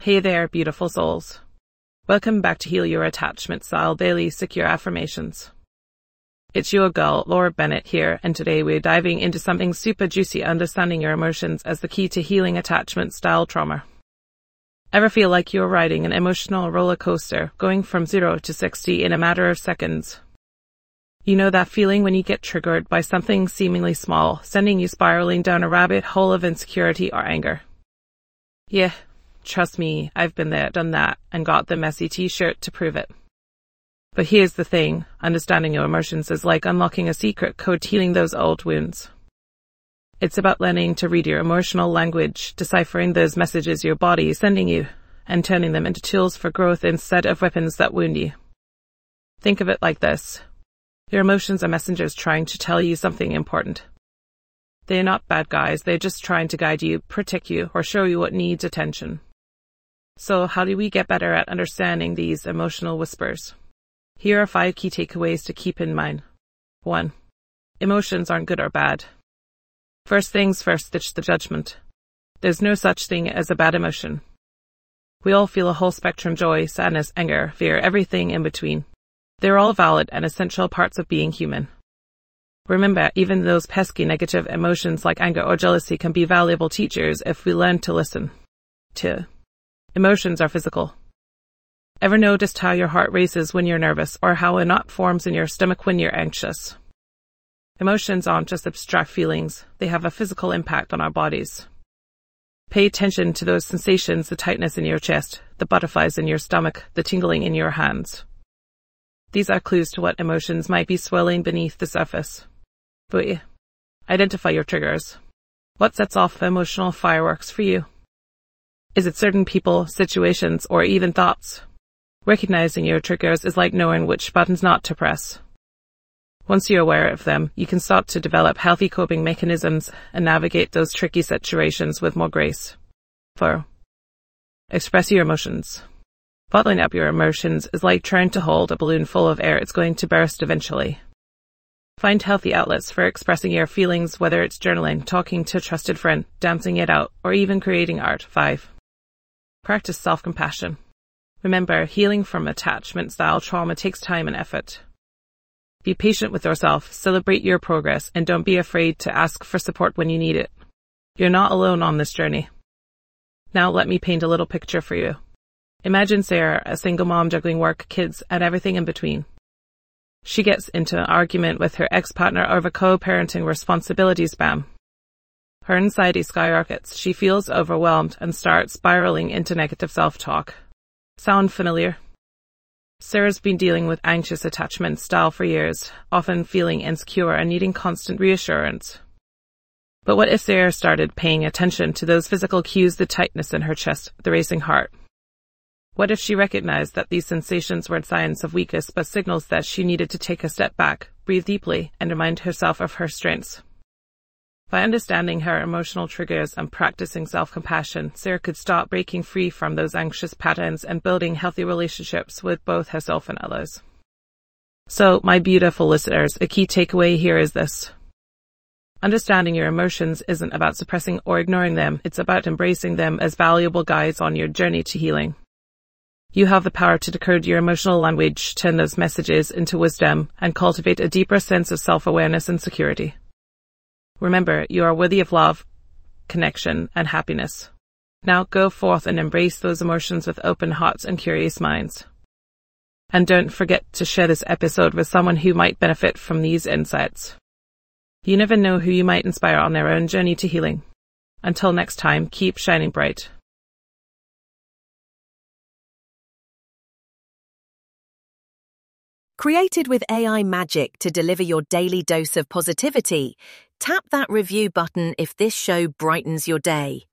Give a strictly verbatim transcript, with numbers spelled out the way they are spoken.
Hey there, beautiful souls. Welcome back to Heal Your Attachment Style Daily Secure Affirmations. It's your girl, Laura Bennett here, and today we're diving into something super juicy, understanding your emotions as the key to healing attachment style trauma. Ever feel like you're riding an emotional roller coaster, going from zero to sixty in a matter of seconds? You know that feeling when you get triggered by something seemingly small, sending you spiraling down a rabbit hole of insecurity or anger? Yeah. Trust me, I've been there, done that, and got the messy t-shirt to prove it. But here's the thing, understanding your emotions is like unlocking a secret code to healing those old wounds. It's about learning to read your emotional language, deciphering those messages your body is sending you, and turning them into tools for growth instead of weapons that wound you. Think of it like this. Your emotions are messengers trying to tell you something important. They're not bad guys, they're just trying to guide you, protect you, or show you what needs attention. So how do we get better at understanding these emotional whispers? Here are five key takeaways to keep in mind. One. Emotions aren't good or bad. First things first, ditch the judgment. There's no such thing as a bad emotion. We all feel a whole spectrum: joy, sadness, anger, fear, everything in between. They're all valid and essential parts of being human. Remember, even those pesky negative emotions like anger or jealousy can be valuable teachers if we learn to listen. Two. Emotions are physical. Ever noticed how your heart races when you're nervous, or how a knot forms in your stomach when you're anxious? Emotions aren't just abstract feelings, they have a physical impact on our bodies. Pay attention to those sensations: the tightness in your chest, the butterflies in your stomach, the tingling in your hands. These are clues to what emotions might be swirling beneath the surface. But yeah, identify your triggers. What sets off emotional fireworks for you? Is it certain people, situations, or even thoughts? Recognizing your triggers is like knowing which buttons not to press. Once you're aware of them, you can start to develop healthy coping mechanisms and navigate those tricky situations with more grace. Four. Express your emotions. Bottling up your emotions is like trying to hold a balloon full of air. It's going to burst eventually. Find healthy outlets for expressing your feelings, whether it's journaling, talking to a trusted friend, dancing it out, or even creating art. Five. Practice self-compassion. Remember, healing from attachment-style trauma takes time and effort. Be patient with yourself, celebrate your progress, and don't be afraid to ask for support when you need it. You're not alone on this journey. Now let me paint a little picture for you. Imagine Sarah, a single mom juggling work, kids, and everything in between. She gets into an argument with her ex-partner over co-parenting responsibilities. Bam. Her anxiety skyrockets. She feels overwhelmed and starts spiraling into negative self-talk. Sound familiar? Sarah's been dealing with anxious attachment style for years, often feeling insecure and needing constant reassurance. But what if Sarah started paying attention to those physical cues: the tightness in her chest, the racing heart? What if she recognized that these sensations weren't signs of weakness but signals that she needed to take a step back, breathe deeply, and remind herself of her strengths? By understanding her emotional triggers and practicing self-compassion, Sarah could start breaking free from those anxious patterns and building healthy relationships with both herself and others. So, my beautiful listeners, a key takeaway here is this. Understanding your emotions isn't about suppressing or ignoring them, it's about embracing them as valuable guides on your journey to healing. You have the power to decode your emotional language, turn those messages into wisdom, and cultivate a deeper sense of self-awareness and security. Remember, you are worthy of love, connection, and happiness. Now go forth and embrace those emotions with open hearts and curious minds. And don't forget to share this episode with someone who might benefit from these insights. You never know who you might inspire on their own journey to healing. Until next time, keep shining bright. Created with A I magic to deliver your daily dose of positivity, tap that review button if this show brightens your day.